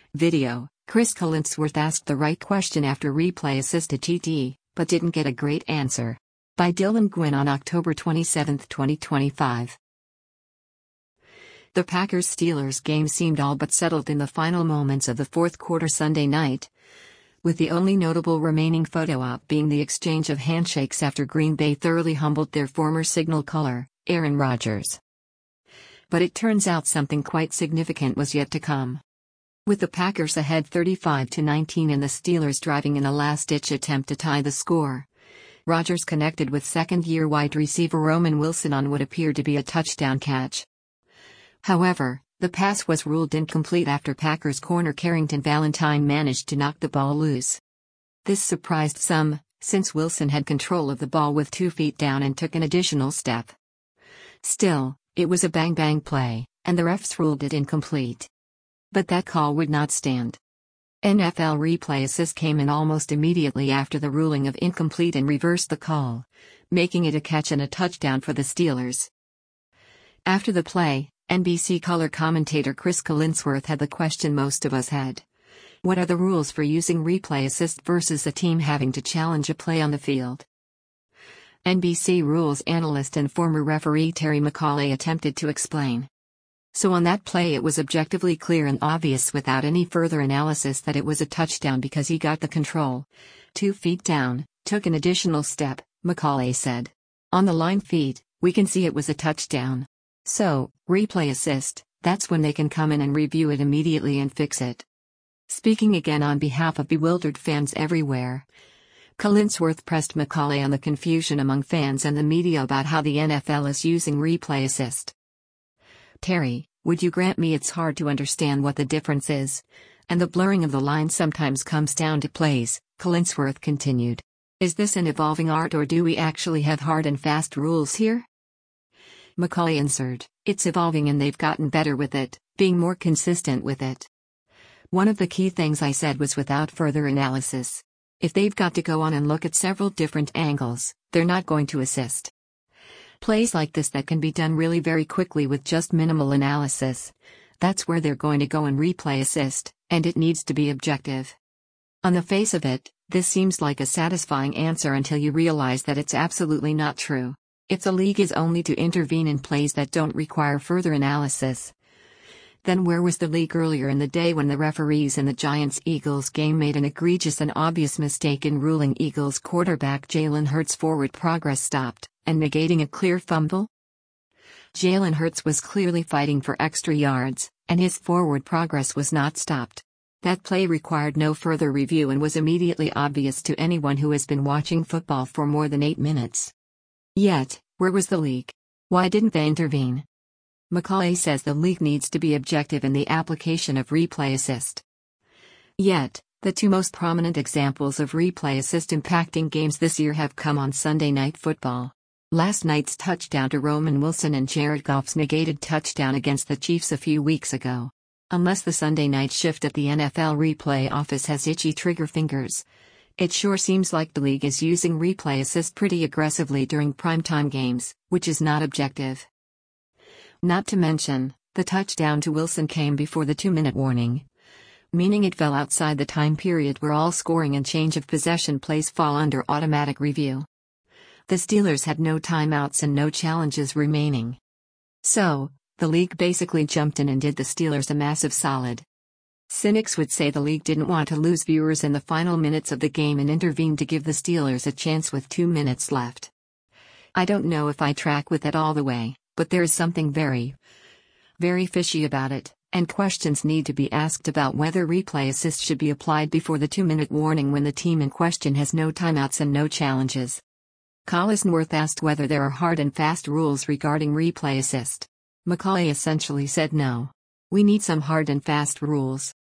Video: Chris Collinsworth asked the right question after replay assist to TT, but didn't get a great answer. By Dylan Gwynn on October 27, 2025. The Packers-Steelers game seemed all but settled in the final moments of the fourth quarter Sunday night, with the only notable remaining photo op being the exchange of handshakes after Green Bay thoroughly humbled their former signal caller, Aaron Rodgers. But it turns out something quite significant was yet to come. With the Packers ahead 35-19 and the Steelers driving in a last-ditch attempt to tie the score, Rodgers connected with second-year wide receiver Roman Wilson on what appeared to be a touchdown catch. However, the pass was ruled incomplete after Packers corner Carrington Valentine managed to knock the ball loose. This surprised some, since Wilson had control of the ball with 2 feet down and took an additional step. Still, it was a bang-bang play, and the refs ruled it incomplete. But that call would not stand. NFL replay assist came in almost immediately after the ruling of incomplete and reversed the call, making it a catch and a touchdown for the Steelers. After the play, NBC color commentator Chris Collinsworth had the question most of us had. What are the rules for using replay assist versus a team having to challenge a play on the field? NBC rules analyst and former referee Terry McAulay attempted to explain. So on that play it was objectively clear and obvious without any further analysis that it was a touchdown because he got the control. 2 feet down, took an additional step, McAulay said. On the line feed, we can see it was a touchdown. So, replay assist, that's when they can come in and review it immediately and fix it. Speaking again on behalf of bewildered fans everywhere, Collinsworth pressed McAulay on the confusion among fans and the media about how the NFL is using replay assist. Terry, would you grant me it's hard to understand what the difference is? And the blurring of the line sometimes comes down to plays, Collinsworth continued. Is this an evolving art or do we actually have hard and fast rules here? McAulay answered, it's evolving and they've gotten better with it, being more consistent with it. One of the key things I said was without further analysis. If they've got to go on and look at several different angles, they're not going to assist. Plays like this that can be done really very quickly with just minimal analysis, that's where they're going to go and replay assist, and it needs to be objective. On the face of it, this seems like a satisfying answer until you realize that it's absolutely not true. If the league is only to intervene in plays that don't require further analysis, then where was the league earlier in the day when the referees in the Giants-Eagles game made an egregious and obvious mistake in ruling Eagles quarterback Jalen Hurts' forward progress stopped, and negating a clear fumble? Jalen Hurts was clearly fighting for extra yards, and his forward progress was not stopped. That play required no further review and was immediately obvious to anyone who has been watching football for more than 8 minutes. Yet, where was the league? Why didn't they intervene? McAulay says the league needs to be objective in the application of replay assist. Yet, the 2 most prominent examples of replay assist impacting games this year have come on Sunday Night Football. Last night's touchdown to Roman Wilson and Jared Goff's negated touchdown against the Chiefs a few weeks ago. Unless the Sunday night shift at the NFL replay office has itchy trigger fingers, it sure seems like the league is using replay assist pretty aggressively during primetime games, which is not objective. Not to mention, the touchdown to Wilson came before the 2-minute warning, meaning it fell outside the time period where all scoring and change of possession plays fall under automatic review. The Steelers had no timeouts and no challenges remaining. So, the league basically jumped in and did the Steelers a massive solid. Cynics would say the league didn't want to lose viewers in the final minutes of the game and intervened to give the Steelers a chance with 2 minutes left. I don't know if I track with it all the way, but there is something very, very fishy about it, and questions need to be asked about whether replay assist should be applied before the 2-minute warning when the team in question has no timeouts and no challenges. Collinsworth asked whether there are hard and fast rules regarding replay assist. McAulay essentially said no. We need some hard and fast rules.